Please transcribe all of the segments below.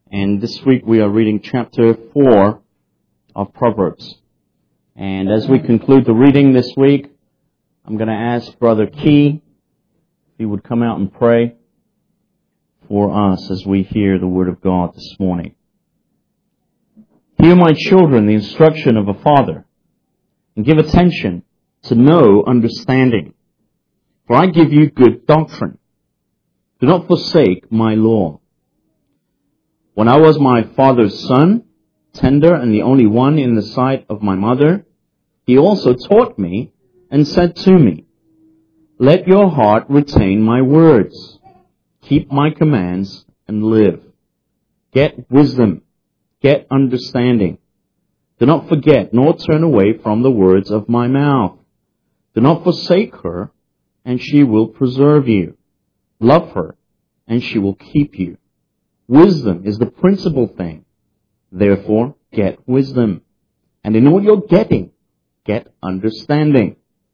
And this week we are reading chapter 4 of Proverbs. And as we conclude the reading this week, I'm going to ask Brother Key if he would come out and pray for us as we hear the Word of God this morning. Hear, my children, the instruction of a father, and give attention to know understanding. For I give you good doctrine. Do not forsake my law. When I was my father's son, tender and the only one in the sight of my mother, he also taught me and said to me, let your heart retain my words. Keep my commands and live. Get wisdom. Get understanding. Do not forget nor turn away from the words of my mouth. Do not forsake her, and she will preserve you. Love her, and she will keep you. Wisdom is the principal thing. Therefore, get wisdom. And in all you're getting, get understanding.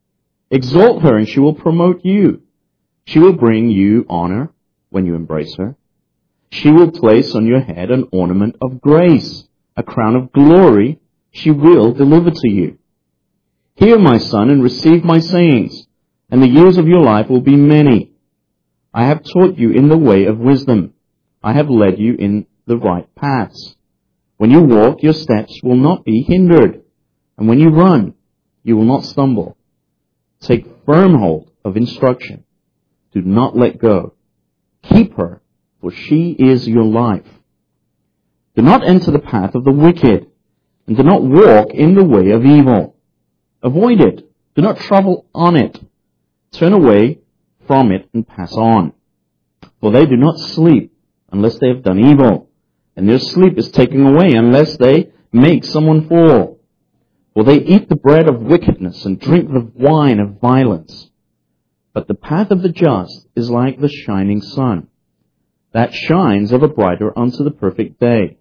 Exalt her, and she will promote you. She will bring you honor when you embrace her. She will place on your head an ornament of grace, a crown of glory she will deliver to you. Hear, my son, and receive my sayings, and the years of your life will be many. I have taught you in the way of wisdom. I have led you in the right paths. When you walk, your steps will not be hindered, and when you run, you will not stumble. Take firm hold of instruction. Do not let go. Keep her, for she is your life. Do not enter the path of the wicked, and do not walk in the way of evil. Avoid it. Do not travel on it. Turn away from it and pass on. For they do not sleep unless they have done evil, and their sleep is taken away unless they make someone fall. For they eat the bread of wickedness and drink the wine of violence. But the path of the just is like the shining sun, that shines ever brighter unto the perfect day.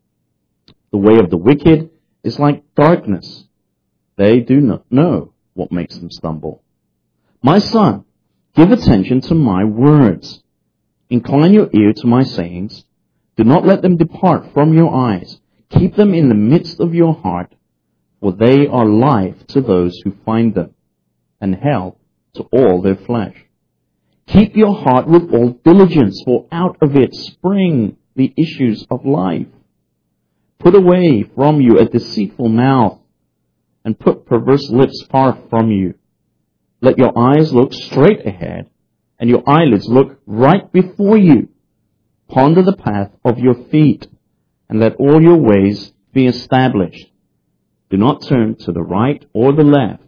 The way of the wicked is like darkness. They do not know what makes them stumble. My son, give attention to my words. Incline your ear to my sayings. Do not let them depart from your eyes. Keep them in the midst of your heart, for they are life to those who find them, and health to all their flesh. Keep your heart with all diligence, for out of it spring the issues of life. Put away from you a deceitful mouth, and put perverse lips far from you. Let your eyes look straight ahead, and your eyelids look right before you. Ponder the path of your feet, and let all your ways be established. Do not turn to the right or the left.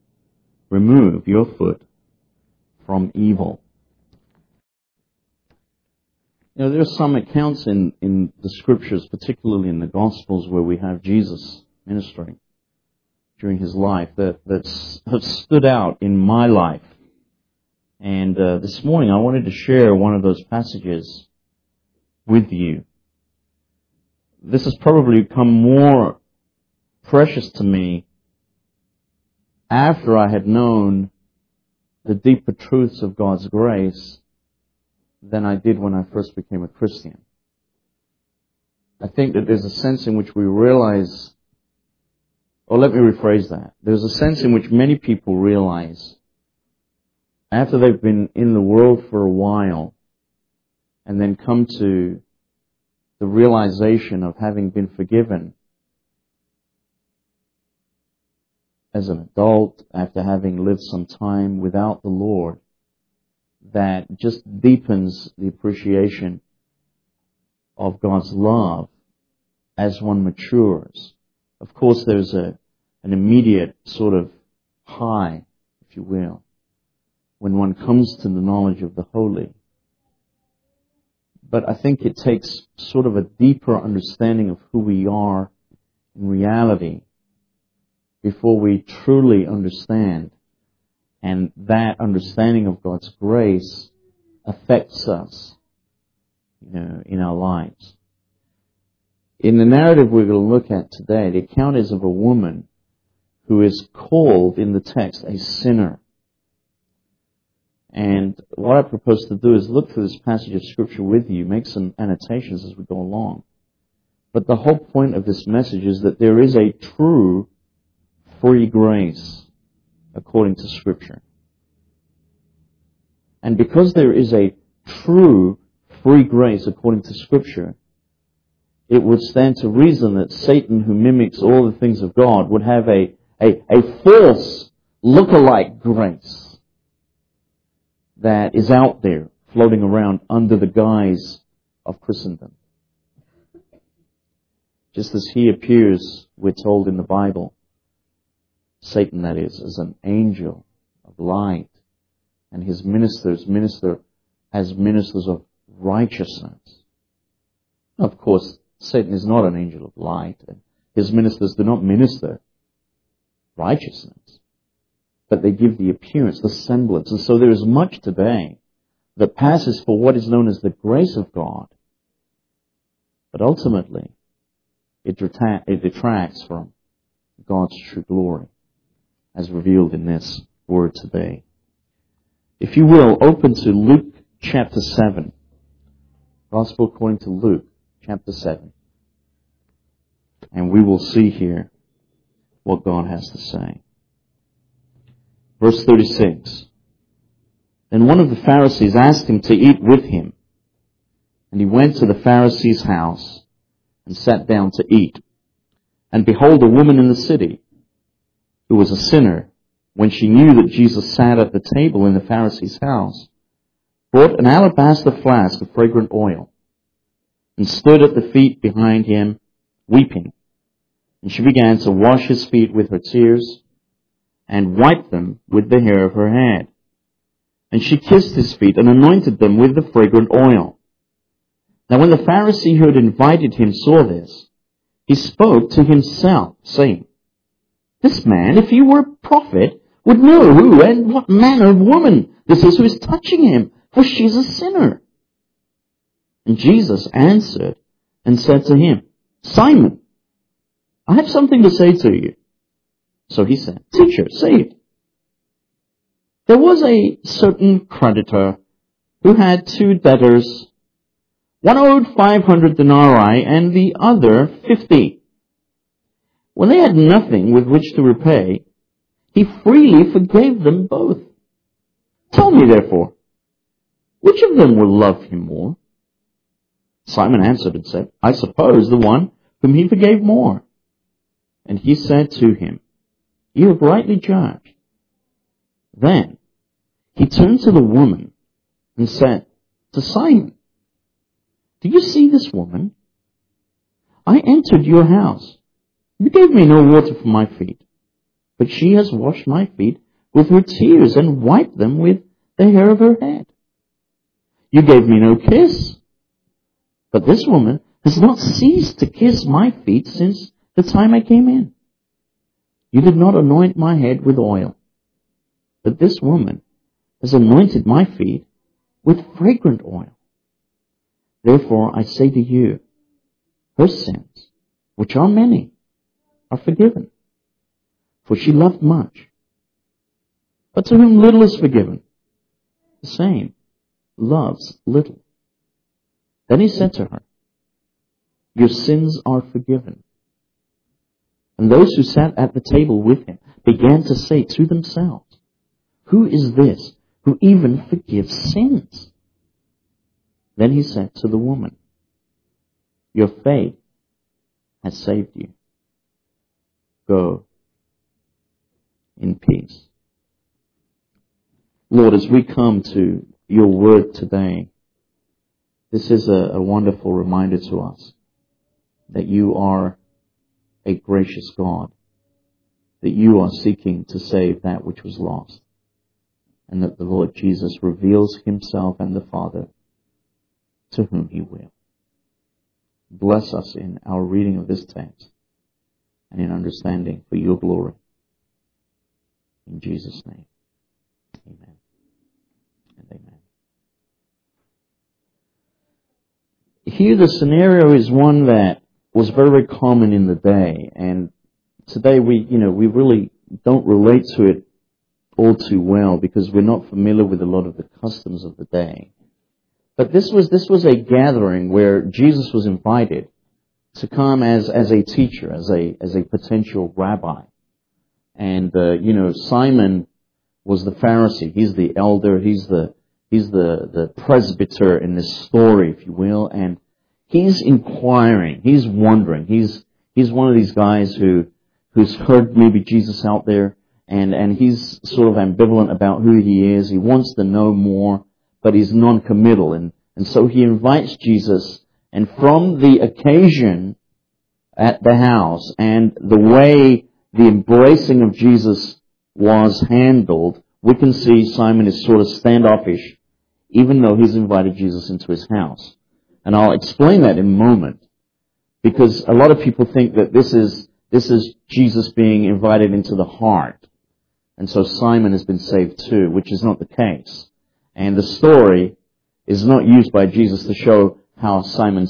Remove your foot from evil. You know, there are some accounts in the Scriptures, particularly in the Gospels, where we have Jesus ministering during his life that have stood out in my life. And this morning I wanted to share one of those passages with you. This has probably become more precious to me after I had known the deeper truths of God's grace than I did when I first became a Christian. I think that there's a sense in which we realize, or let me rephrase that, there's a sense in which many people realize after they've been in the world for a while and then come to the realization of having been forgiven as an adult after having lived some time without the Lord, that just deepens the appreciation of God's love as one matures. Of course, there's an immediate sort of high, if you will, when one comes to the knowledge of the holy. But I think it takes sort of a deeper understanding of who we are in reality before we truly understand. And that understanding of God's grace affects us, in our lives. In the narrative we're going to look at today, the account is of a woman who is called in the text a sinner. And what I propose to do is look through this passage of Scripture with you, make some annotations as we go along, But the whole point of this message is that there is a true free grace according to Scripture. And because there is a true free grace according to Scripture, it would stand to reason that Satan, who mimics all the things of God, would have a false look-alike grace that is out there floating around under the guise of Christendom. Just as he appears, we're told in the Bible, Satan, that is, as an angel of light, and his ministers minister as ministers of righteousness. Of course, Satan is not an angel of light, and his ministers do not minister righteousness, but they give the appearance, the semblance. And so there is much today that passes for what is known as the grace of God, but ultimately it detracts from God's true glory, as revealed in this word today. If you will, open to Luke chapter 7. Gospel according to Luke chapter 7. And we will see here what God has to say. Verse 36. Then one of the Pharisees asked him to eat with him. And he went to the Pharisee's house and sat down to eat. And behold, a woman in the city, who was a sinner, when she knew that Jesus sat at the table in the Pharisee's house, brought an alabaster flask of fragrant oil, and stood at the feet behind him, weeping. And she began to wash his feet with her tears, and wiped them with the hair of her head. And she kissed his feet, and anointed them with the fragrant oil. Now when the Pharisee who had invited him saw this, he spoke to himself, saying, This man, if he were a prophet, would know who and what manner of woman this is who is touching him, for she is a sinner. And Jesus answered and said to him, Simon, I have something to say to you. So he said, Teacher, say it. There was a certain creditor who had two debtors. One owed 500 denarii and the other 50. When they had nothing with which to repay, he freely forgave them both. Tell me, therefore, which of them will love him more? Simon answered and said, I suppose the one whom he forgave more. And he said to him, You have rightly judged. Then he turned to the woman and said to Simon, Do you see this woman? I entered your house. You gave me no water for my feet, but she has washed my feet with her tears and wiped them with the hair of her head. You gave me no kiss, but this woman has not ceased to kiss my feet since the time I came in. You did not anoint my head with oil, but this woman has anointed my feet with fragrant oil. Therefore I say to you, her sins, which are many, are forgiven, for she loved much. But to whom little is forgiven, the same loves little. Then he said to her, Your sins are forgiven. And those who sat at the table with him began to say to themselves, Who is this who even forgives sins? Then he said to the woman, Your faith has saved you. Go in peace. Lord, as we come to your word today, this is a wonderful reminder to us that you are a gracious God, that you are seeking to save that which was lost, and that the Lord Jesus reveals himself and the Father to whom he will. Bless us in our reading of this text and in understanding for your glory. In Jesus' name, amen and amen. Here the scenario is one that was very common in the day, and today we really don't relate to it all too well because we're not familiar with a lot of the customs of the day. But this was a gathering where Jesus was invited to come as a teacher, as a potential rabbi. And, Simon was the Pharisee. He's the elder. He's the presbyter in this story, if you will. And he's inquiring. He's wondering. He's one of these guys who's heard maybe Jesus out there, and he's sort of ambivalent about who he is. He wants to know more, but he's non-committal. And so he invites Jesus, and from the occasion at the house and the way the embracing of Jesus was handled, we can see Simon is sort of standoffish, even though he's invited Jesus into his house. And I'll explain that in a moment, because a lot of people think that this is Jesus being invited into the heart. And so Simon has been saved too, which is not the case. And the story is not used by Jesus to show how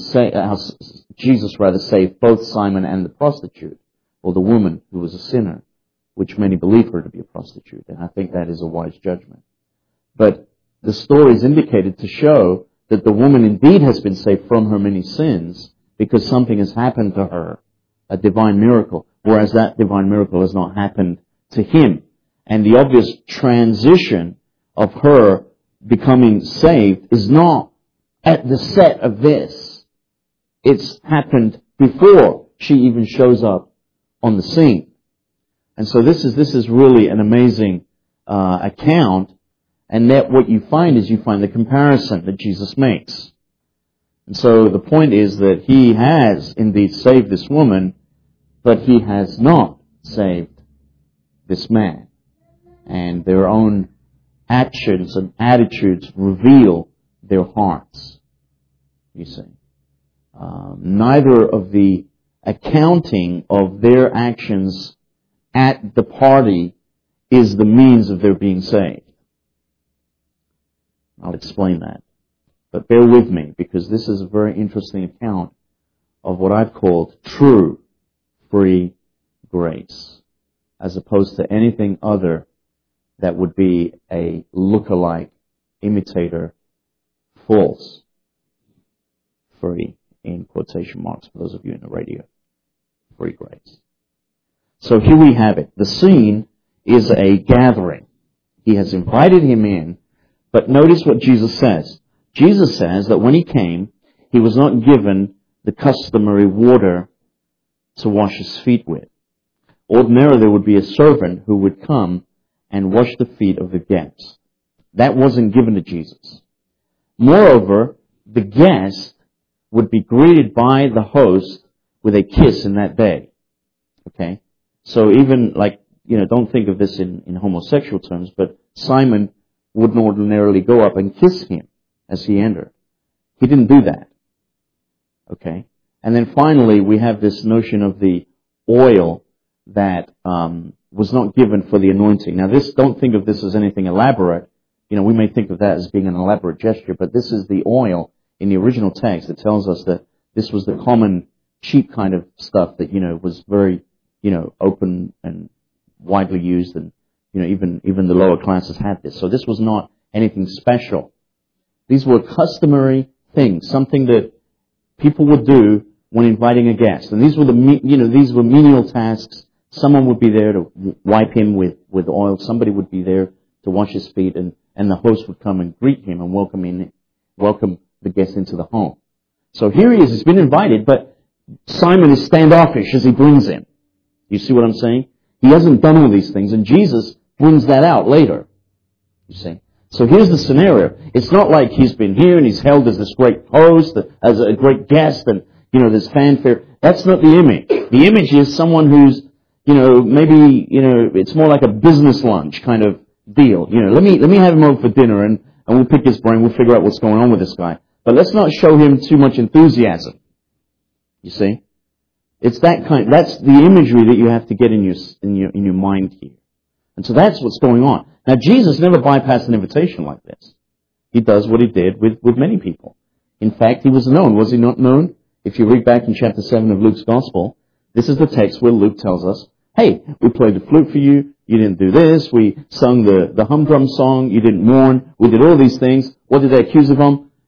Jesus saved both Simon and the prostitute, or the woman who was a sinner, which many believe her to be a prostitute. And I think that is a wise judgment. But the story is indicated to show that the woman indeed has been saved from her many sins because something has happened to her, a divine miracle, whereas that divine miracle has not happened to him. And the obvious transition of her becoming saved is not at the set of this. It's happened before she even shows up on the scene. And so this is really an amazing account. And that what you find is you find the comparison that Jesus makes. And so the point is that he has indeed saved this woman, but he has not saved this man. And their own actions and attitudes reveal their hearts, you see. Neither of the accounting of their actions at the party is the means of their being saved. I'll explain that. But bear with me, because this is a very interesting account of what I've called true free grace, as opposed to anything other that would be a lookalike, imitator, false, free, in quotation marks for those of you in the radio, free grace. So here we have it. The scene is a gathering. He has invited him in, but notice what Jesus says. Jesus says that when he came, he was not given the customary water to wash his feet with. Ordinarily, there would be a servant who would come and wash the feet of the guests. That wasn't given to Jesus. Moreover, the guest would be greeted by the host with a kiss in that day. Okay? So even don't think of this in homosexual terms, but Simon wouldn't ordinarily go up and kiss him as he entered. He didn't do that. Okay? And then finally, we have this notion of the oil that was not given for the anointing. Now, don't think of this as anything elaborate. We may think of that as being an elaborate gesture, but this is the oil in the original text that tells us that this was the common, cheap kind of stuff that, was very, open and widely used, and, even the lower classes had this. So this was not anything special. These were customary things, something that people would do when inviting a guest. And these were these were menial tasks. Someone would be there to wipe him with oil. Somebody would be there to wash his feet, and the host would come and greet him and welcome the guest into the home. So here he is. He's been invited, but Simon is standoffish as he brings him. You see what I'm saying? He hasn't done all these things, and Jesus brings that out later. You see? So here's the scenario. It's not like he's been here and he's held as this great host, as a great guest, and, there's fanfare. That's not the image. The image is someone who's, maybe, it's more like a business lunch kind of deal. Let me have him over for dinner and we'll pick his brain. We'll figure out what's going on with this guy. But let's not show him too much enthusiasm. You see? It's that's the imagery that you have to get in your mind here. And so that's what's going on. Now, Jesus never bypassed an invitation like this. He does what he did with many people. In fact, he was known. Was he not known? If you read back in chapter 7 of Luke's Gospel, this is the text where Luke tells us, hey, we played the flute for you. You didn't do this. We sung the humdrum song. You didn't mourn. We did all these things. What did they accuse of him?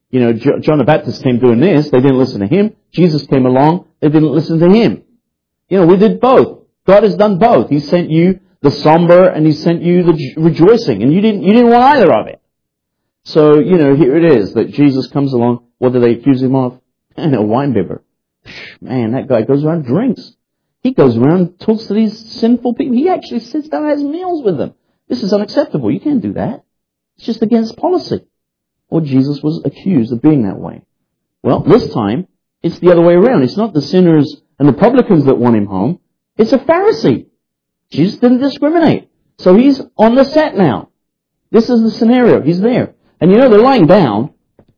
John the Baptist came doing this. They didn't listen to him. Jesus came along. They didn't listen to him. We did both. God has done both. He sent you the somber and He sent you the rejoicing. And you didn't want either of it. So, here it is that Jesus comes along. What do they accuse Him of? A wine bibber. Man, that guy goes around and drinks. He goes around and talks to these sinful people. He actually sits down and has meals with them. This is unacceptable. You can't do that. It's just against policy. Or Jesus was accused of being that way. Well, this time, it's the other way around. It's not the sinners and the publicans that want Him home. It's a Pharisee. Jesus didn't discriminate. So He's on the set now. This is the scenario. He's there. And they're lying down,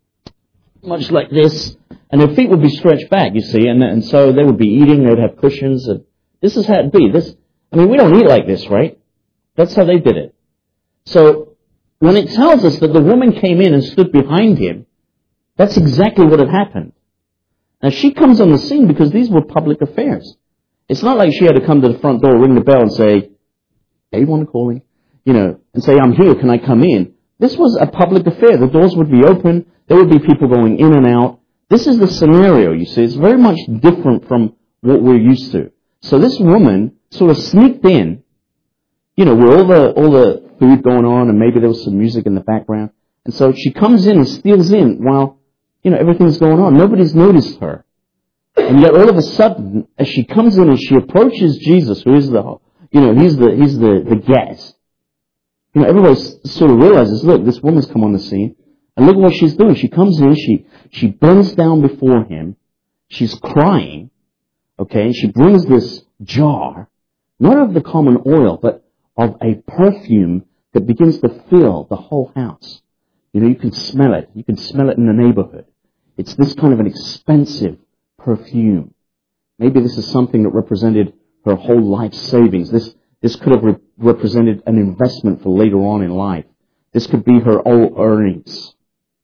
much like this, and their feet would be stretched back, you see, and so they would be eating, they would have cushions, and this is how it'd be. We don't eat like this, right? That's how they did it. So, when it tells us that the woman came in and stood behind Him, that's exactly what had happened. Now, she comes on the scene because these were public affairs. It's not like she had to come to the front door, ring the bell, and say, "Anyone calling?" And say, "I'm here, can I come in?" This was a public affair. The doors would be open. There would be people going in and out. This is the scenario, you see. It's very much different from what we're used to. So this woman sort of sneaked in, with all the food going on, and maybe there was some music in the background. And so she comes in and steals in while, everything's going on. Nobody's noticed her. And yet all of a sudden, as she comes in and she approaches Jesus, who is he's the guest. Everybody sort of realizes, look, this woman's come on the scene. And look at what she's doing. She comes in, she bends down before Him. She's crying. Okay, and she brings this jar, not of the common oil, but of a perfume that begins to fill the whole house. You can smell it. You can smell it in the neighborhood. It's this kind of an expensive perfume. Maybe this is something that represented her whole life savings. This could have represented an investment for later on in life. This could be her old earnings.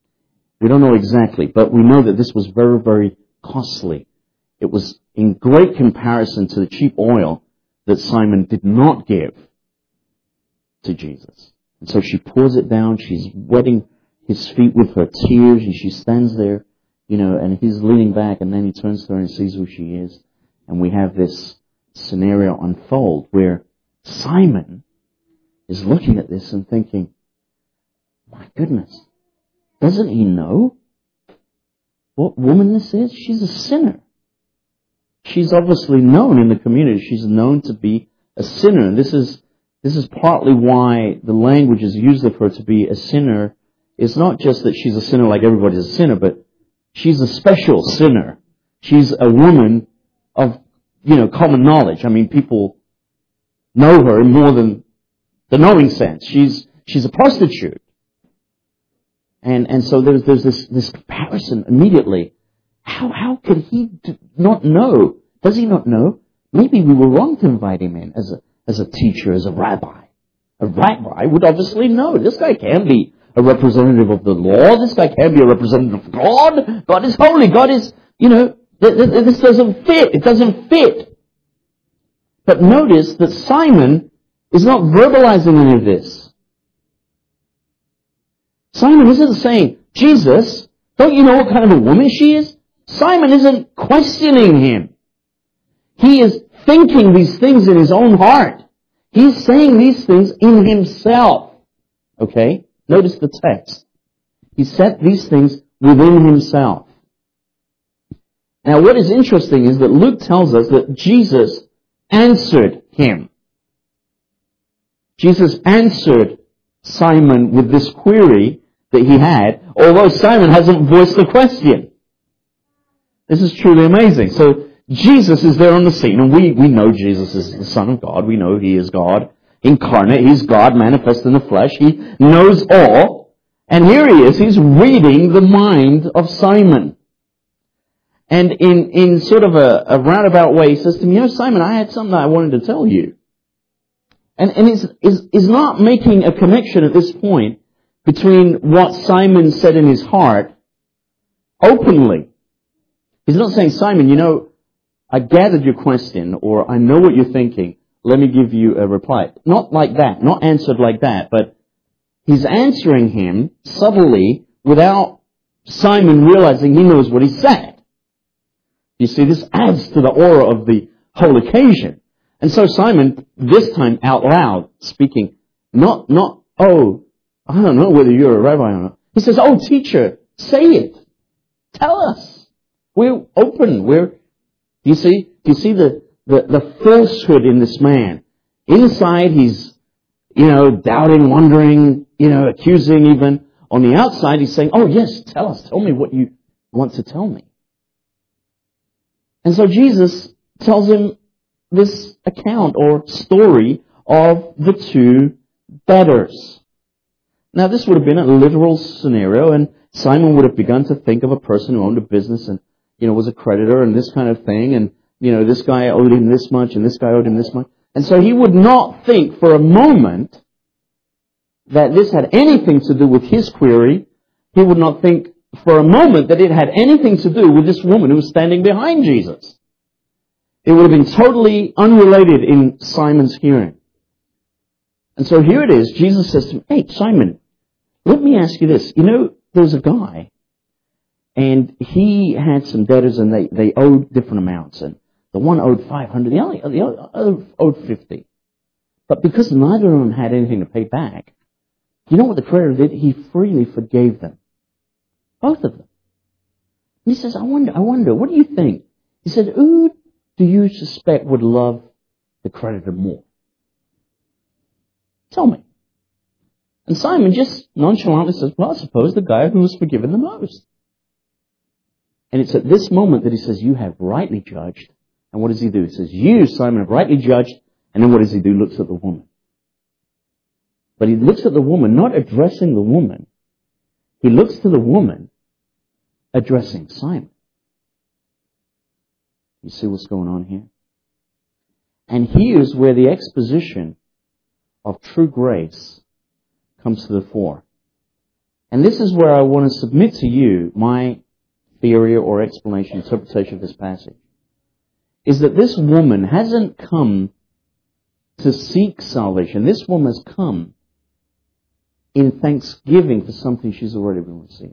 We don't know exactly, but we know that this was very, very costly. It was in great comparison to the cheap oil that Simon did not give to Jesus. And so she pours it down. She's wetting His feet with her tears, and she stands there, and He's leaning back, and then He turns to her and sees who she is. And we have this scenario unfold where Simon is looking at this and thinking, my goodness, doesn't he know what woman this is? She's a sinner. She's obviously known in the community. She's known to be a sinner. And this is partly why the language is used of her to be a sinner. It's not just that she's a sinner like everybody's a sinner, but she's a special sinner. She's a woman of, common knowledge. people know her in more than the knowing sense. She's a prostitute. And so there's this comparison immediately. How could he not know? Does he not know? Maybe we were wrong to invite him in as a teacher, as a rabbi. A rabbi would obviously know. This guy can't be a representative of the law. This guy can't be a representative of God. God is holy. God is, this doesn't fit. It doesn't fit. But notice that Simon is not verbalizing any of this. Simon isn't saying, Jesus, don't you know what kind of a woman she is? Simon isn't questioning Him. He is thinking these things in his own heart. He's saying these things in himself. Okay? Notice the text. He said these things within himself. Now what is interesting is that Luke tells us that Jesus answered him. Jesus answered Simon with this query that he had, although Simon hasn't voiced the question. This is truly amazing. So Jesus is there on the scene, and we know Jesus is the Son of God. We know He is God incarnate. He's God manifest in the flesh. He knows all. And here He is. He's reading the mind of Simon. And in sort of a roundabout way, He says to him, Simon, I had something I wanted to tell you. And is not making a connection at this point between what Simon said in his heart openly. He's not saying, Simon, I gathered your question, or I know what you're thinking. Let me give you a reply. Not like that, not answered like that, but he's answering him subtly without Simon realizing he knows what he said. You see, this adds to the aura of the whole occasion. And so Simon, this time out loud, speaking, not, oh, I don't know whether you're a rabbi or not. He says, oh, teacher, say it. Tell us. We're open. Do you see the falsehood in this man? Inside, he's, doubting, wondering, accusing even. On the outside, he's saying, oh, yes, tell us. Tell me what you want to tell me. And so Jesus tells him this account or story of the two debtors. Now, this would have been a literal scenario, and Simon would have begun to think of a person who owned a business and, was a creditor and this kind of thing, and, this guy owed him this much and this guy owed him this much. And so he would not think for a moment that this had anything to do with his query. He would not think for a moment that it had anything to do with this woman who was standing behind Jesus. It would have been totally unrelated in Simon's hearing. And so here it is. Jesus says to him, hey, Simon, let me ask you this. There's a guy, and he had some debtors, and they owed different amounts. And the one owed 500, the other owed 50. But because neither of them had anything to pay back, you know what the creditor did? He freely forgave them. Both of them. And he says, I wonder, what do you think? He said, who do you suspect would love the creditor more? Tell me. And Simon just nonchalantly says, well, I suppose the guy who was forgiven the most. And it's at this moment that he says, you have rightly judged. And what does he do? He says, you, Simon, have rightly judged. And then what does he do? He looks at the woman. But he looks at the woman, not addressing the woman. He looks to the woman addressing Simon. You see what's going on here? And here's where the exposition of true grace comes to the fore. And this is where I want to submit to you my theory or explanation, interpretation of this passage. Is that this woman hasn't come to seek salvation. This woman has come in thanksgiving for something she's already been received.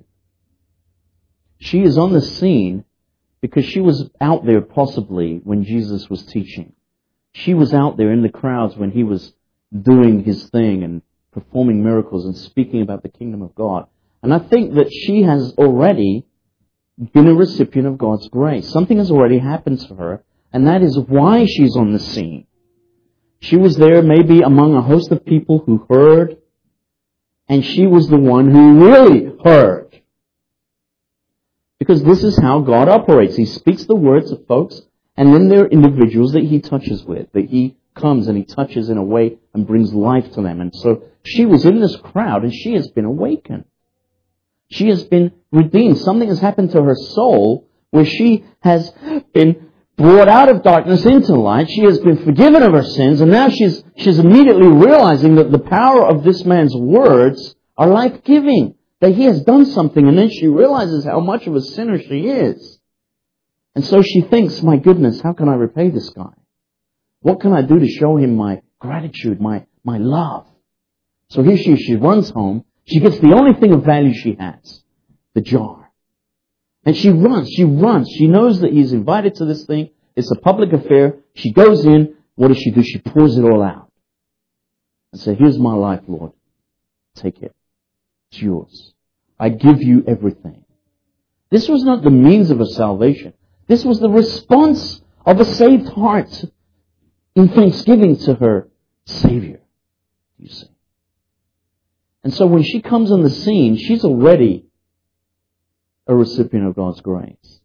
She is on the scene because she was out there possibly when Jesus was teaching. She was out there in the crowds when he was doing his thing and performing miracles and speaking about the kingdom of God. And I think that she has already been a recipient of God's grace. Something has already happened to her, and that is why she's on the scene. She was there maybe among a host of people who heard, and she was the one who really heard. Because this is how God operates. He speaks the words of folks, and then there are individuals that he touches with, that he comes and he touches in a way and brings life to them. And so she was in this crowd, and she has been awakened. She has been redeemed. Something has happened to her soul where she has been brought out of darkness into light. She has been forgiven of her sins, and now she's immediately realizing that the power of this man's words are life-giving, that he has done something, and then she realizes how much of a sinner she is. And so she thinks, my goodness, how can I repay this guy? What can I do to show him my gratitude, my love? So here she runs home. She gets the only thing of value she has, the jar. And she runs. She knows that he's invited to this thing. It's a public affair. She goes in. What does she do? She pours it all out. And says, here's my life, Lord. Take it. It's yours. I give you everything. This was not the means of her salvation. This was the response of a saved heart in thanksgiving to her Savior, you see. And so when she comes on the scene, she's already a recipient of God's grace.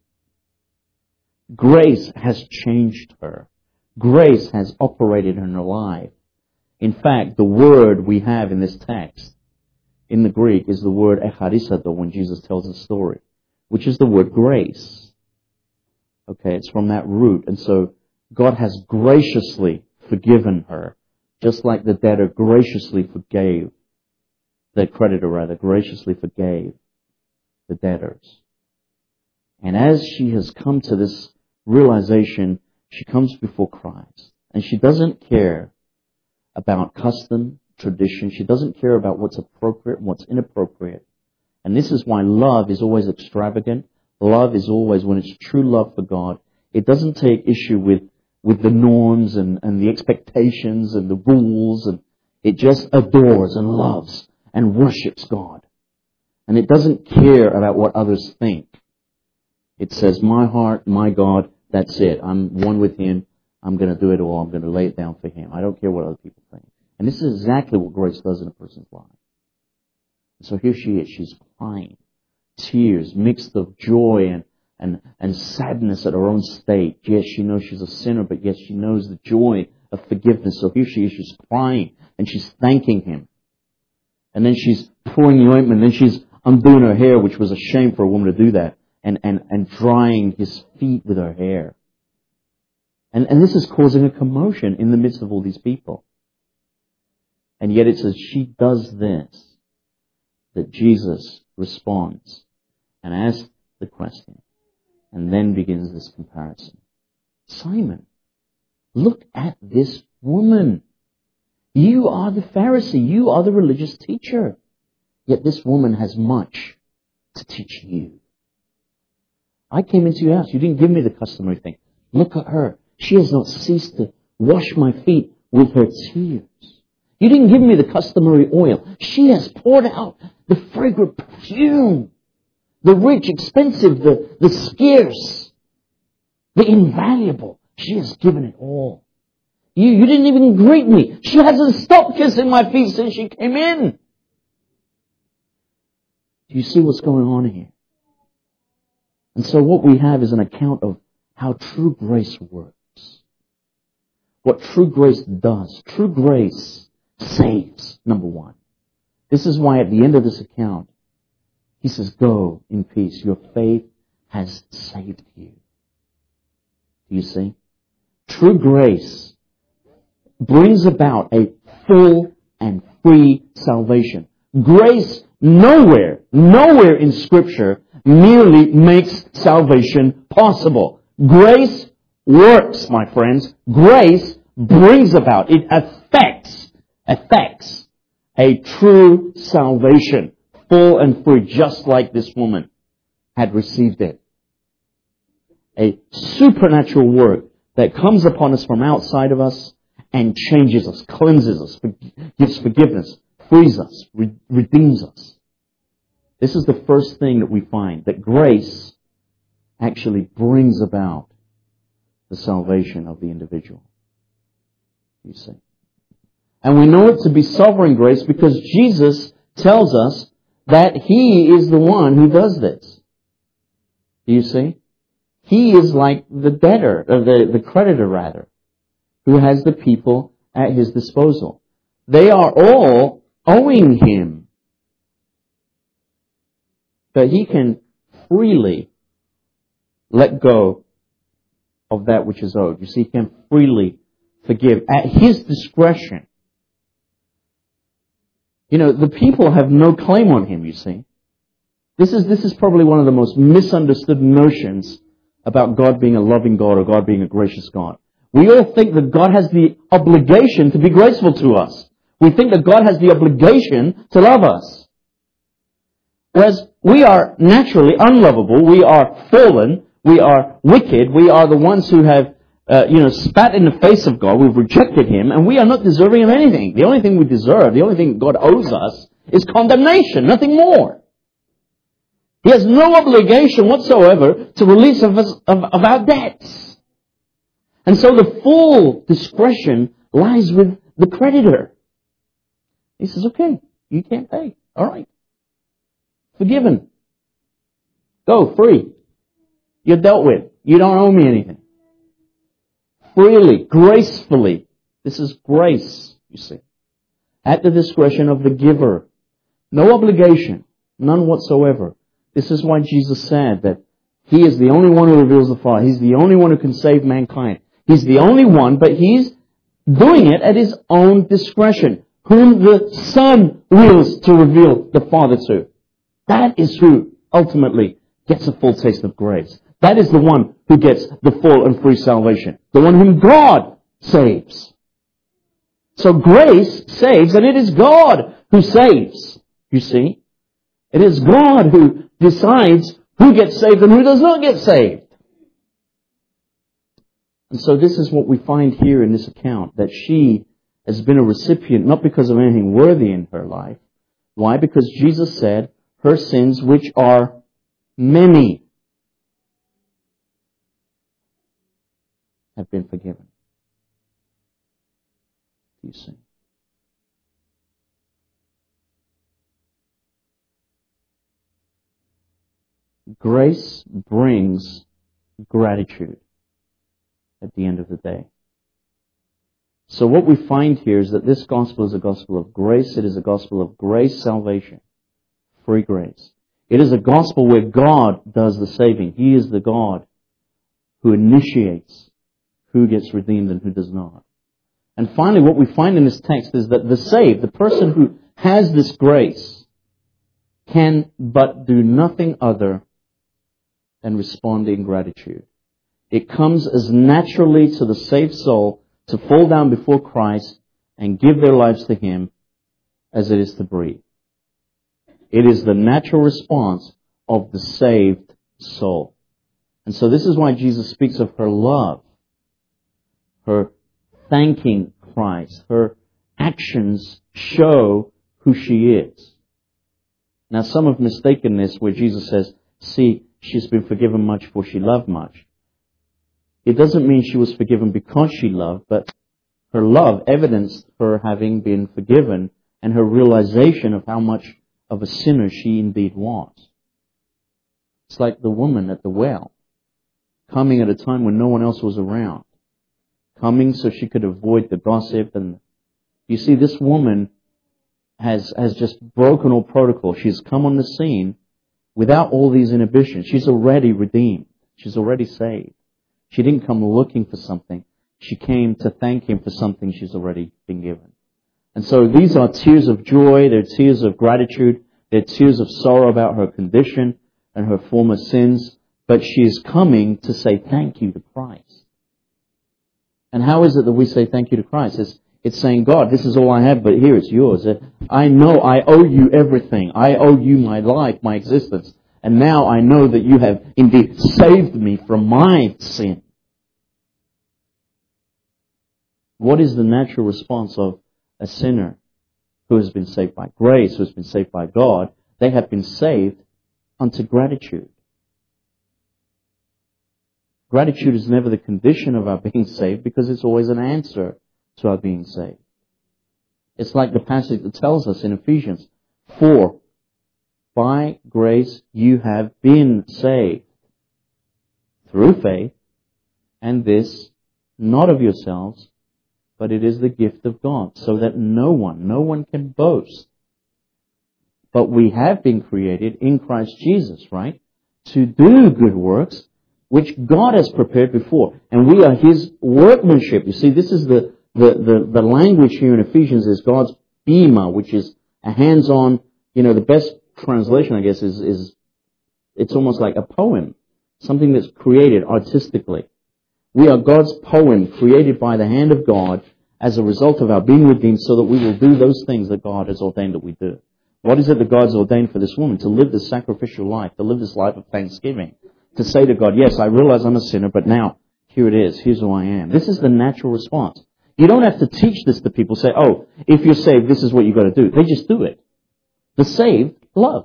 Grace has changed her. Grace has operated in her life. In fact, the word we have in this text, in the Greek, is the word echarisato when Jesus tells the story, which is the word grace. Okay, it's from that root. And so God has graciously forgiven her, just like the debtor graciously forgave, the creditor rather, graciously forgave the debtors. And as she has come to this realization, she comes before Christ. And she doesn't care about custom, tradition. She doesn't care about what's appropriate and what's inappropriate. And this is why love is always extravagant. Love is always, when it's true love for God, it doesn't take issue with the norms and the expectations and the rules. And it just adores and loves and worships God. And it doesn't care about what others think. It says, my heart, my God, that's it. I'm one with Him. I'm going to do it all. I'm going to lay it down for Him. I don't care what other people think. And this is exactly what grace does in a person's life. So here she is. She's crying. Tears mixed of joy and sadness at her own state. Yes, she knows she's a sinner, but yes, she knows the joy of forgiveness. So here she is. She's crying and she's thanking Him. And then she's pouring the ointment. And then she's undoing her hair, which was a shame for a woman to do that, and drying His feet with her hair. And this is causing a commotion in the midst of all these people. And yet it says she does this, that Jesus responds and asks the question, and then begins this comparison. Simon, look at this woman. You are the Pharisee. You are the religious teacher. Yet this woman has much to teach you. I came into your house. You didn't give me the customary thing. Look at her. She has not ceased to wash my feet with her tears. You didn't give me the customary oil. She has poured out the fragrant perfume, the rich, expensive, the scarce, the invaluable. She has given it all. You didn't even greet me. She hasn't stopped kissing my feet since she came in. Do you see what's going on here? And so what we have is an account of how true grace works. What true grace does. True grace saves, number one. This is why at the end of this account, He says, go in peace. Your faith has saved you. Do you see? True grace brings about a full and free salvation. Grace nowhere in Scripture merely makes salvation possible. Grace works, my friends. Grace brings about, it affects a true salvation, full and free, just like this woman had received it. A supernatural work that comes upon us from outside of us and changes us, cleanses us, gives forgiveness, frees us, redeems us. This is the first thing that we find, that grace actually brings about the salvation of the individual. You see. And we know it to be sovereign grace because Jesus tells us that He is the one who does this. Do you see? He is like the debtor, or the creditor rather, who has the people at His disposal. They are all owing Him. But He can freely let go of that which is owed. You see, He can freely forgive at His discretion. You know, the people have no claim on Him, you see. This is probably one of the most misunderstood notions about God being a loving God or God being a gracious God. We all think that God has the obligation to be graceful to us. We think that God has the obligation to love us. Whereas we are naturally unlovable, we are fallen, we are wicked, we are the ones who have spat in the face of God, we've rejected Him, and we are not deserving of anything. The only thing we deserve, the only thing God owes us, is condemnation, nothing more. He has no obligation whatsoever to release us of our debts. And so the full discretion lies with the creditor. He says, okay, you can't pay. All right. Forgiven. Go, free. You're dealt with. You don't owe me anything. Freely, gracefully. This is grace, you see. At the discretion of the giver. No obligation. None whatsoever. This is why Jesus said that He is the only one who reveals the Father. He's the only one who can save mankind. He's the only one, but He's doing it at His own discretion. Whom the Son wills to reveal the Father to. That is who ultimately gets a full taste of grace. That is the one who gets the full and free salvation. The one whom God saves. So grace saves, and it is God who saves. You see? It is God who decides who gets saved and who does not get saved. And so this is what we find here in this account, that she has been a recipient not because of anything worthy in her life. Why? Because Jesus said her sins, which are many, have been forgiven. You see. Grace brings gratitude at the end of the day. So what we find here is that this gospel is a gospel of grace. It is a gospel of grace salvation, free grace. It is a gospel where God does the saving. He is the God who initiates who gets redeemed and who does not. And finally, what we find in this text is that the saved, the person who has this grace, can but do nothing other than respond in gratitude. It comes as naturally to the saved soul to fall down before Christ and give their lives to Him as it is to breathe. It is the natural response of the saved soul. And so this is why Jesus speaks of her love, her thanking Christ. Her actions show who she is. Now some have mistaken this where Jesus says, see, she's been forgiven much for she loved much. It doesn't mean she was forgiven because she loved, but her love evidenced her having been forgiven and her realization of how much of a sinner she indeed was. It's like the woman at the well, coming at a time when no one else was around, coming so she could avoid the gossip. And you see, this woman has just broken all protocol. She's come on the scene without all these inhibitions. She's already redeemed. She's already saved. She didn't come looking for something. She came to thank Him for something she's already been given. And so these are tears of joy, they're tears of gratitude, they're tears of sorrow about her condition and her former sins, but she is coming to say thank you to Christ. And how is it that we say thank you to Christ? It's saying, God, this is all I have, but here it's yours. I know I owe you everything. I owe you my life, my existence. And now I know that you have indeed saved me from my sin. What is the natural response of a sinner who has been saved by grace, who has been saved by God? They have been saved unto gratitude. Gratitude is never the condition of our being saved because it's always an answer to our being saved. It's like the passage that tells us in Ephesians 4, by grace you have been saved through faith, and this not of yourselves, but it is the gift of God, so that no one can boast. But we have been created in Christ Jesus, right, to do good works, which God has prepared before. And we are His workmanship. You see, this is the language here in Ephesians is God's bema, which is a hands-on, the best translation, I guess, is it's almost like a poem, something that's created artistically. We are God's poem created by the hand of God as a result of our being redeemed so that we will do those things that God has ordained that we do. What is it that God's ordained for this woman? To live this sacrificial life, to live this life of thanksgiving, to say to God, yes, I realize I'm a sinner, but now here it is, here's who I am. This is the natural response. You don't have to teach this to people, say, oh, if you're saved, this is what you've got to do. They just do it. The saved love.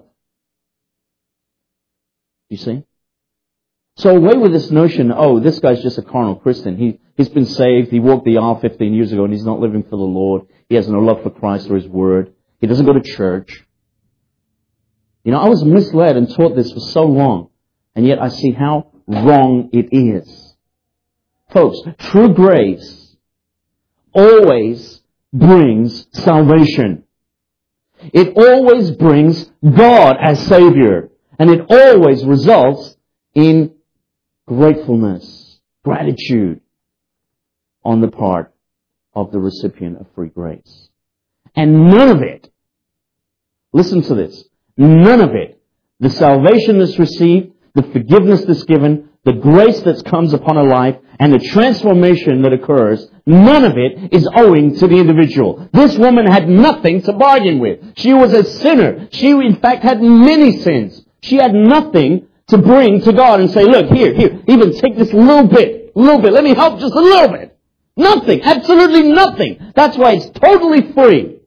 You see? So away with this notion, oh, this guy's just a carnal Christian. He's been saved. He walked the aisle 15 years ago and he's not living for the Lord. He has no love for Christ or His Word. He doesn't go to church. I was misled and taught this for so long. And yet I see how wrong it is. Folks, true grace always brings salvation. It always brings God as Savior. And it always results in gratefulness, gratitude on the part of the recipient of free grace. And none of it, listen to this, none of it, the salvation that's received, the forgiveness that's given, the grace that comes upon a life and the transformation that occurs, none of it is owing to the individual. This woman had nothing to bargain with. She was a sinner. She, in fact, had many sins. She had nothing to bring to God and say, look, here, even take this little bit. Let me help just a little bit. Nothing. Absolutely nothing. That's why it's totally free.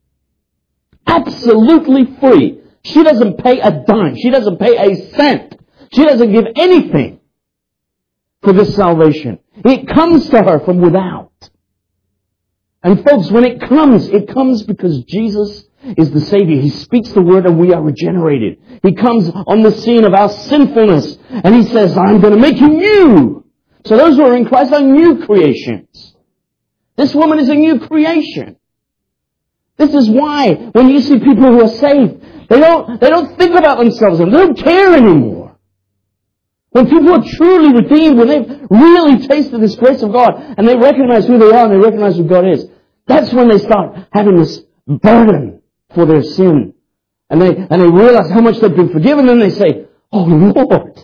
Absolutely free. She doesn't pay a dime. She doesn't pay a cent. She doesn't give anything for this salvation. It comes to her from without. And folks, when it comes because Jesus is the Savior. He speaks the word and we are regenerated. He comes on the scene of our sinfulness and He says, I'm going to make you new. So those who are in Christ are new creations. This woman is a new creation. This is why when you see people who are saved, they don't think about themselves and they don't care anymore. When people are truly redeemed, when they've really tasted this grace of God and they recognize who they are and they recognize who God is, that's when they start having this burden for their sin. And they realize how much they've been forgiven and they say, oh Lord,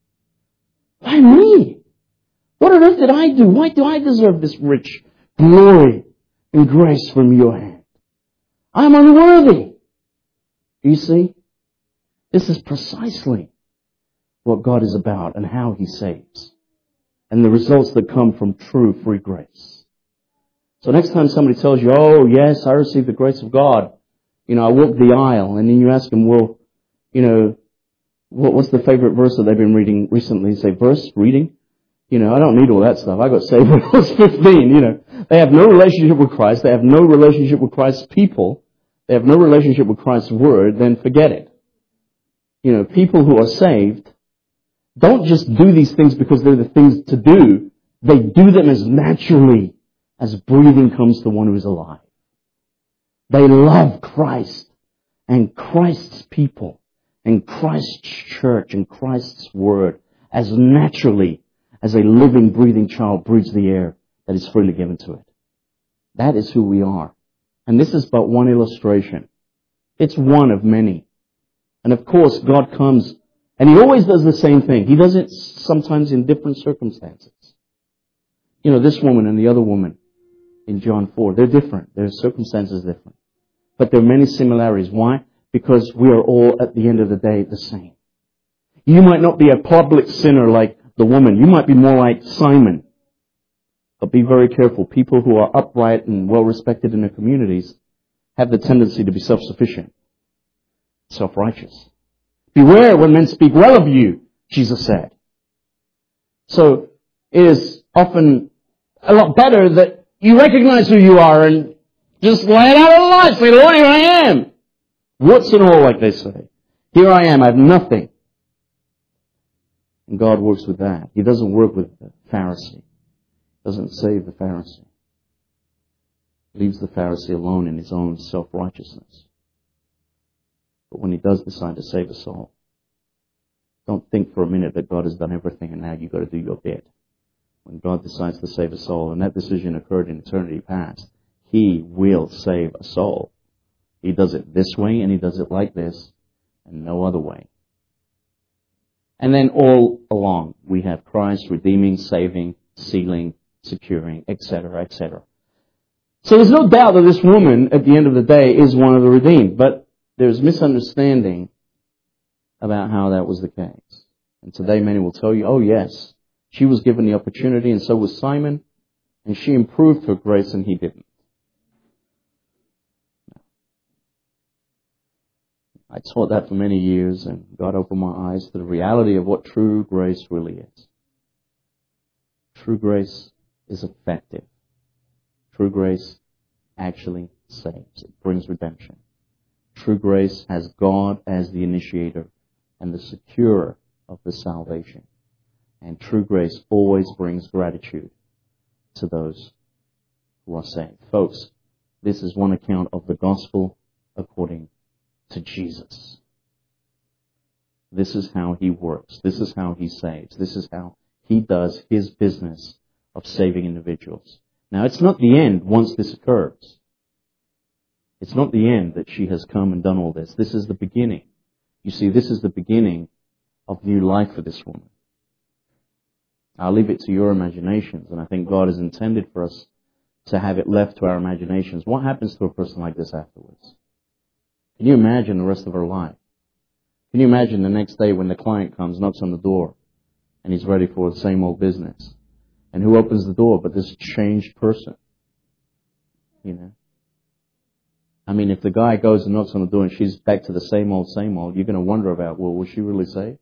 why me? What on earth did I do? Why do I deserve this rich glory and grace from your hand? I'm unworthy. You see? This is precisely what God is about and how He saves. And the results that come from true free grace. So next time somebody tells you, oh yes, I received the grace of God. I walked the aisle. And then you ask them, well, what's the favorite verse that they've been reading recently? You say, reading? I don't need all that stuff. I got saved when I was 15, They have no relationship with Christ. They have no relationship with Christ's people. They have no relationship with Christ's word. Then forget it. People who are saved don't just do these things because they're the things to do. They do them as naturally as breathing comes to one who is alive. They love Christ and Christ's people and Christ's church and Christ's word as naturally as a living, breathing child breathes the air that is freely given to it. That is who we are. And this is but one illustration. It's one of many. And of course, God comes and He always does the same thing. He does it sometimes in different circumstances. This woman and the other woman in John 4, they're different. Their circumstances different. But there are many similarities. Why? Because we are all, at the end of the day, the same. You might not be a public sinner like the woman. You might be more like Simon. But be very careful. People who are upright and well-respected in their communities have the tendency to be self-sufficient, self-righteous. Beware when men speak well of you, Jesus said. So it is often a lot better that you recognize who you are and just lay it out on the line. Say, Lord, here I am. What's and all, like they say. Here I am. I have nothing. And God works with that. He doesn't work with the Pharisee. He doesn't save the Pharisee. He leaves the Pharisee alone in his own self-righteousness. But when He does decide to save a soul, don't think for a minute that God has done everything and now you've got to do your bit. When God decides to save a soul, and that decision occurred in eternity past, He will save a soul. He does it this way and He does it like this and no other way. And then all along we have Christ redeeming, saving, sealing, securing, etc., etc. So there's no doubt that this woman at the end of the day is one of the redeemed, but there's misunderstanding about how that was the case. And today many will tell you, oh yes, she was given the opportunity and so was Simon, and she improved her grace and he didn't. I taught that for many years and God opened my eyes to the reality of what true grace really is. True grace is effective. True grace actually saves. It brings redemption. True grace has God as the initiator and the securer of the salvation. And true grace always brings gratitude to those who are saved. Folks, this is one account of the gospel according to Jesus. This is how He works. This is how He saves. This is how He does His business of saving individuals. Now, it's not the end once this occurs. It's not the end that she has come and done all this. This is the beginning. You see, this is the beginning of new life for this woman. I'll leave it to your imaginations, and I think God has intended for us to have it left to our imaginations. What happens to a person like this afterwards? Can you imagine the rest of her life? Can you imagine the next day when the client comes, knocks on the door, and he's ready for the same old business? And who opens the door but this changed person? You know? I mean, if the guy goes and knocks on the door and she's back to the same old, you're going to wonder about, well, was she really saved?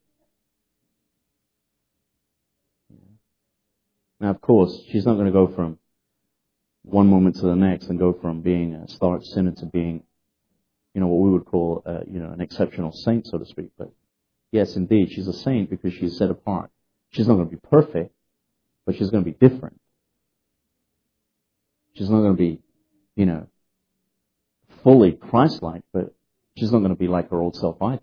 Now, of course, she's not going to go from one moment to the next and go from being a starch sinner to being, what we would call, an exceptional saint, so to speak. But yes, indeed, she's a saint because she's set apart. She's not going to be perfect, but she's going to be different. She's not going to be, fully Christ-like, but she's not going to be like her old self either.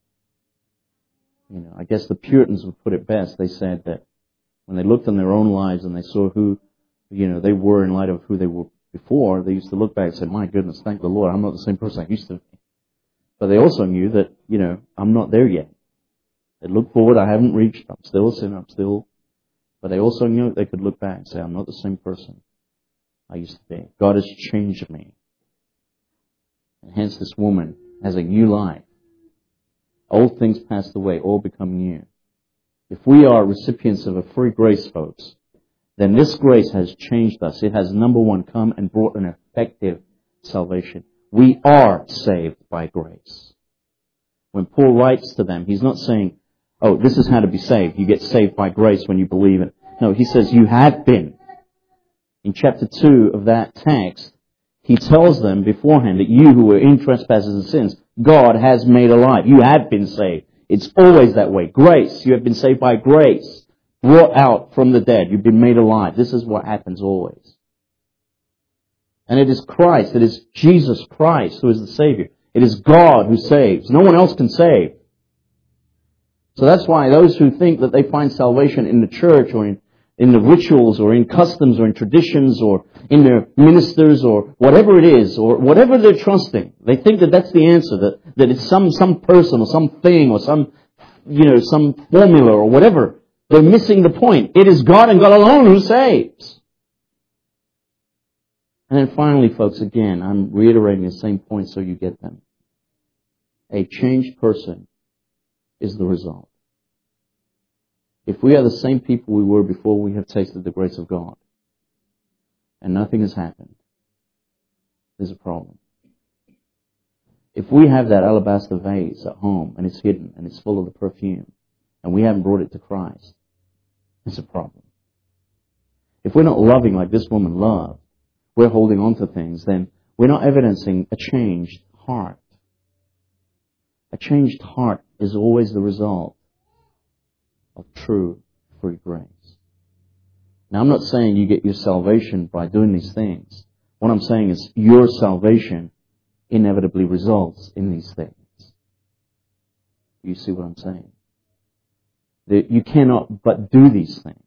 I guess the Puritans would put it best. They said that when they looked on their own lives and they saw who, they were in light of who they were before, they used to look back and say, my goodness, thank the Lord, I'm not the same person I used to be. But they also knew that, I'm not there yet. They looked forward, I haven't reached, I'm still a sinner, but they also knew that they could look back and say, I'm not the same person I used to be. God has changed me. And hence this woman has a new life. Old things passed away, all become new. If we are recipients of a free grace, folks, then this grace has changed us. It has, number one, come and brought an effective salvation. We are saved by grace. When Paul writes to them, he's not saying, oh, this is how to be saved. You get saved by grace when you believe it. No, he says you have been. In chapter 2 of that text, he tells them beforehand that you who were in trespasses and sins, God has made alive. You have been saved. It's always that way. Grace. You have been saved by grace. Brought out from the dead. You've been made alive. This is what happens always. And it is Christ. It is Jesus Christ who is the Savior. It is God who saves. No one else can save. So that's why those who think that they find salvation in the church or in the rituals or in customs or in traditions or in their ministers or whatever it is or whatever they're trusting, they think that that's the answer, that it's some person or something or some formula or whatever. They're missing the point. It is God and God alone who saves. And then finally, folks, again, I'm reiterating the same point so you get them. A changed person is the result. If we are the same people we were before we have tasted the grace of God, and nothing has happened, there's a problem. If we have that alabaster vase at home, and it's hidden, and it's full of the perfume, and we haven't brought it to Christ, there's a problem. If we're not loving like this woman loved, we're holding on to things, then we're not evidencing a changed heart. A changed heart is always the result of true free grace. Now, I'm not saying you get your salvation by doing these things. What I'm saying is your salvation inevitably results in these things. You see what I'm saying? That you cannot but do these things.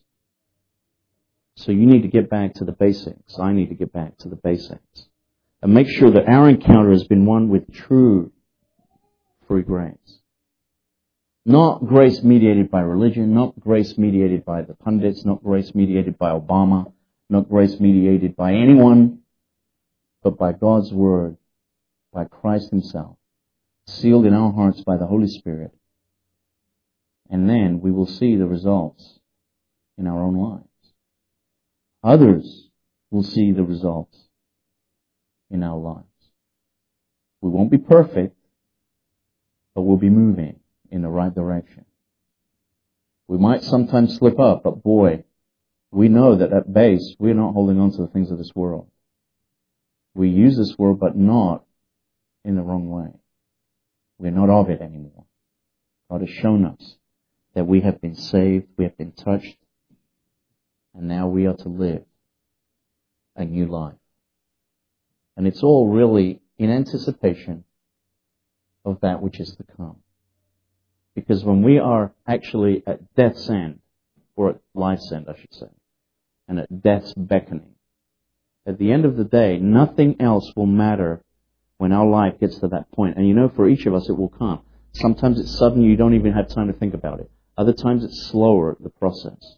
So you need to get back to the basics. I need to get back to the basics. And make sure that our encounter has been one with true free grace. Not grace mediated by religion, not grace mediated by the pundits, not grace mediated by Obama, not grace mediated by anyone, but by God's Word, by Christ Himself, sealed in our hearts by the Holy Spirit. And then we will see the results in our own lives. Others will see the results in our lives. We won't be perfect, but we'll be moving in the right direction. We might sometimes slip up, but boy, we know that at base, we're not holding on to the things of this world. We use this world, but not in the wrong way. We're not of it anymore. God has shown us that we have been saved, we have been touched, and now we are to live a new life. And it's all really in anticipation of that which is to come. Because when we are actually at death's end, or at life's end, I should say, and at death's beckoning, at the end of the day, nothing else will matter when our life gets to that point. And for each of us, it will come. Sometimes it's sudden, you don't even have time to think about it. Other times it's slower, the process.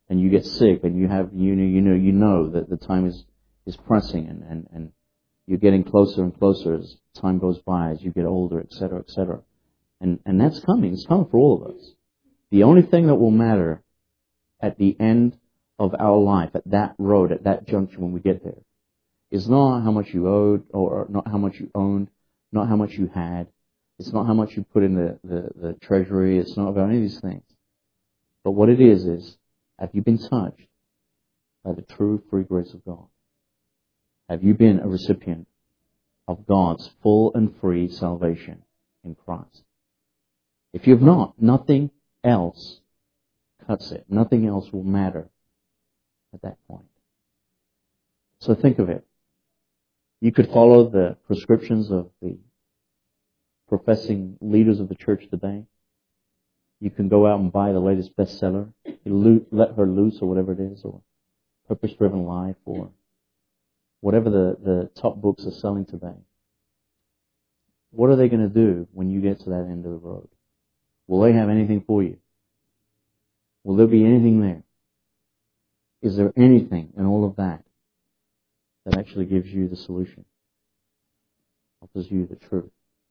and you get sick, and you know that the time is pressing, and you're getting closer and closer as time goes by, as you get older, etc., etc. And that's coming. It's coming for all of us. The only thing that will matter at the end of our life, at that road, at that junction when we get there, is not how much you owed, or not how much you owned, not how much you had. It's not how much you put in the treasury. It's not about any of these things. But what it is, have you been touched by the true free grace of God? Have you been a recipient of God's full and free salvation in Christ? If you have not, nothing else cuts it. Nothing else will matter at that point. So think of it. You could follow the prescriptions of the professing leaders of the church today. You can go out and buy the latest bestseller, Let Her Loose, or whatever it is, or Purpose-Driven Life, or whatever the top books are selling today. What are they going to do when you get to that end of the road? Will they have anything for you? Will there be anything there? Is there anything in all of that that actually gives you the solution? Offers you the truth?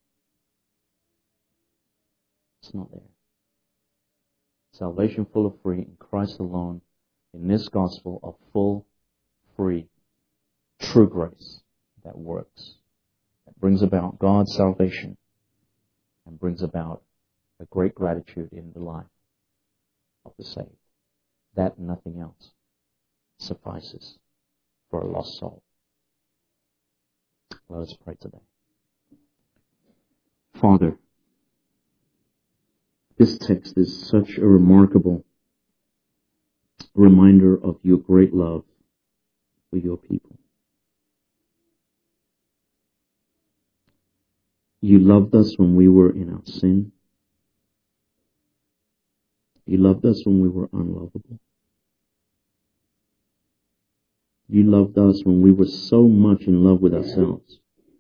It's not there. Salvation full of free in Christ alone, in this gospel of full, free, true grace that works, that brings about God's salvation and brings about a great gratitude in the life of the saved. That and nothing else suffices for a lost soul. Let us pray today. Father, this text is such a remarkable reminder of your great love for your people. You loved us when we were in our sin. You loved us when we were unlovable. You loved us when we were so much in love with ourselves,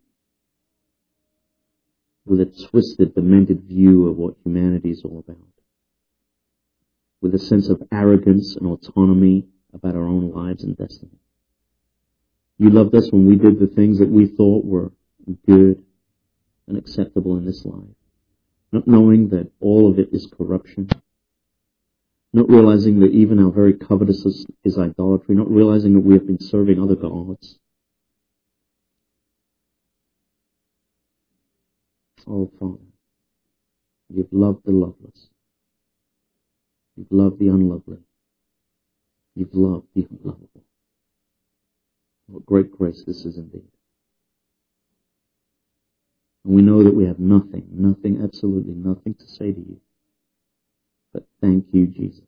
with a twisted, demented view of what humanity is all about, with a sense of arrogance and autonomy about our own lives and destiny. You loved us when we did the things that we thought were good and acceptable in this life, not knowing that all of it is corruption, not realizing that even our very covetousness is idolatry, not realizing that we have been serving other gods. Oh, Father, you've loved the loveless. You've loved the unlovely. You've loved the unlovable. What great grace this is indeed. And we know that we have nothing, absolutely nothing to say to you. But thank you, Jesus.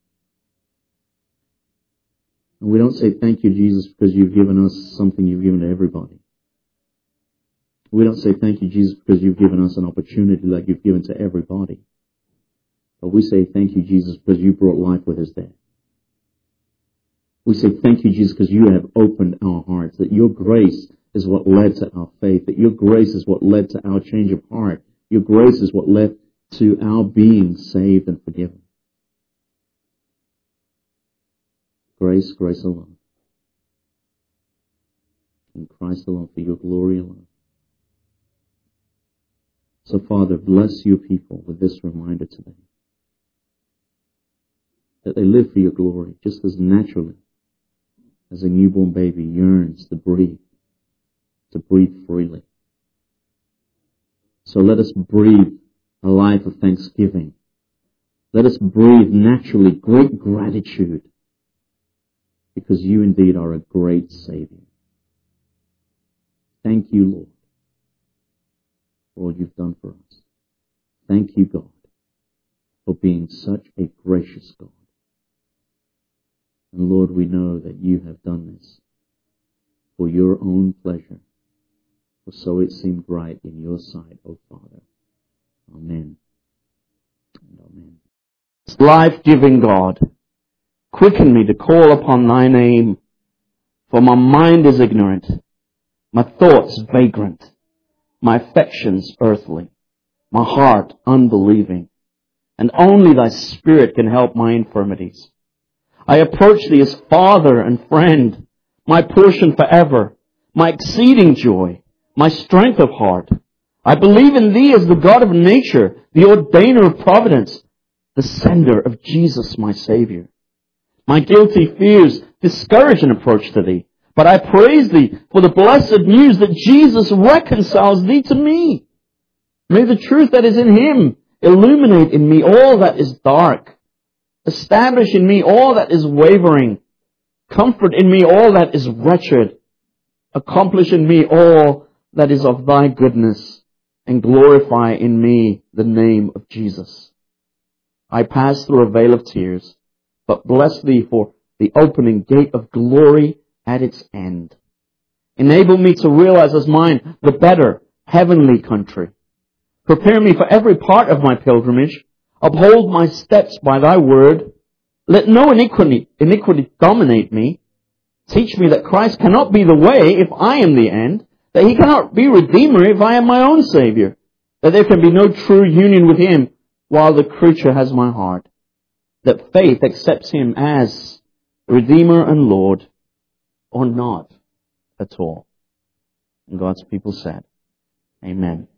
And we don't say thank you, Jesus, because you've given us something you've given to everybody. We don't say thank you, Jesus, because you've given us an opportunity like you've given to everybody. But we say thank you, Jesus, because you brought life with us there. We say thank you, Jesus, because you have opened our hearts, that your grace is what led to our faith, that your grace is what led to our change of heart. Your grace is what led to our being saved and forgiven. Grace, grace alone. In Christ alone, for your glory alone. So, Father, bless your people with this reminder today. That they live for your glory just as naturally as a newborn baby yearns to breathe freely. So let us breathe a life of thanksgiving. Let us breathe naturally great gratitude because you indeed are a great Savior. Thank you, Lord, for all you've done for us. Thank you, God, for being such a gracious God. And Lord, we know that you have done this for your own pleasure, for so it seemed right in your sight, O Father. Amen and amen. Life-giving God, quicken me to call upon thy name, for my mind is ignorant, my thoughts vagrant, my affections earthly, my heart unbelieving, and only thy Spirit can help my infirmities. I approach Thee as Father and friend, my portion forever, my exceeding joy, my strength of heart. I believe in Thee as the God of nature, the ordainer of providence, the sender of Jesus, my Savior. My guilty fears discourage an approach to Thee, but I praise Thee for the blessed news that Jesus reconciles Thee to me. May the truth that is in Him illuminate in me all that is dark, establish in me all that is wavering, comfort in me all that is wretched, accomplish in me all that is of Thy goodness, and glorify in me the name of Jesus. I pass through a vale of tears, but bless Thee for the opening gate of glory at its end. Enable me to realize as mine the better heavenly country. Prepare me for every part of my pilgrimage. Uphold my steps by Thy word. Let no iniquity dominate me. Teach me that Christ cannot be the way if I am the end, that He cannot be Redeemer if I am my own Savior, that there can be no true union with Him while the creature has my heart, that faith accepts Him as Redeemer and Lord, or not at all. And God's people said, Amen.